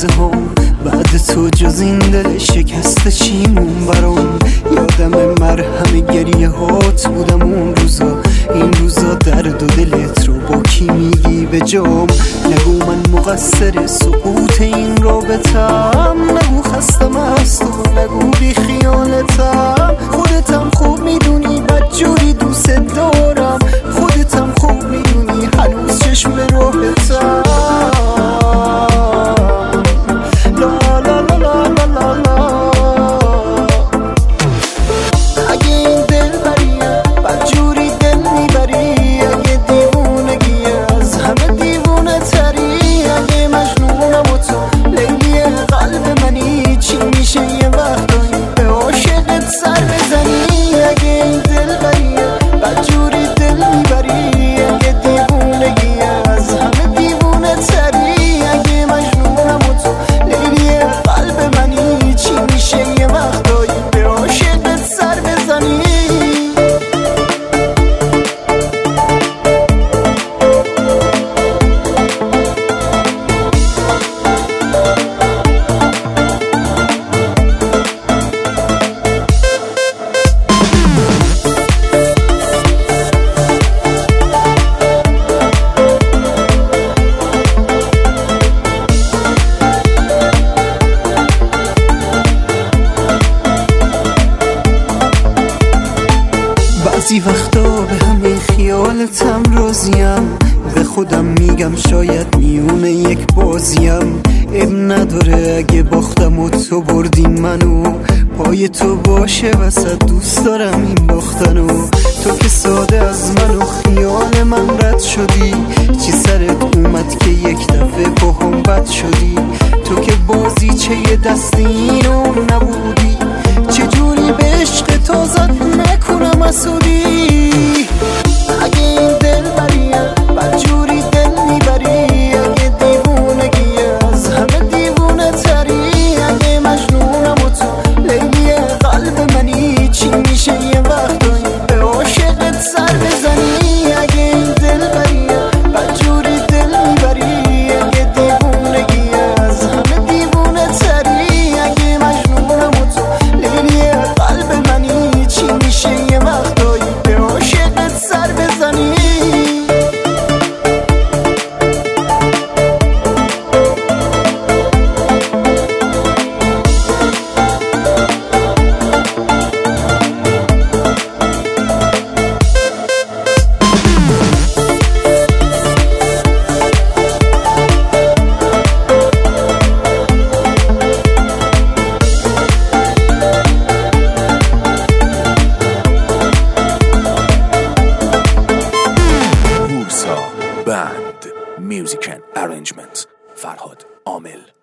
لحظه هم بعد تو جز این دل شکسته چیمون برام. یادم مرهم گریه هات بودم اون روزا، این روزا درد و دلت رو با کی میگی به جام؟ نگو من مقصر سقوط این رابطم، نگو خستم از تو، نگو بی خیالتم. خودتم خوب میدونی بدجوری دوست دارم، خودتم خوب میدونی هنوز چشم راهتم. لا لا لا لا لا لا. اگه این دل بریه بدجوری دل میبری، اگه دیوونگیه از همه دیوونه تری، اگه مجنونم و تو لیلی قلب منی، چی میشه یه وقتایی به عاشقت سر بزنی؟ اگه این دل بریه بدجوری دل میبری، اگه دیوونگیه از همه دیوونه تری، اگه مجنونم و تو لیلی قلب منی، چی میشه یه وقتایی به عاشقت سر بزنی؟ بعضی وقتا به همه خیالتم راضیم، به خودم میگم شاید میونه یک بازیم. اب نداره اگه باختم و تو بردی منو، پای تو باشه وسط دوست دارم این باختنو. تو که ساده از من و خیال من رد شدی، چی سرت اومد که یک دفعه باهم بد شدی؟ تو که بازی چه یه دستی اینو نبودی، چجوری به عشق تازت نکنم حسودی؟ اگه این دل بریه بدجوری دل میبری، اگه دیوونگیه از همه دیوونه تری، اگه مجنونم و تو لیلی قلب منی، چی میشه یه وقتایی به عاشقت سر بزنی؟ اگه این دل بریه بدجوری دل میبری، اگه دیوونگیه از همه دیوونه تری، اگه مجنونم و تو لیلی قلب منی، چی میشه یه وقتایی به عاشقت سر بزنی؟ Band, Music and Arrangement, Farhad Amil.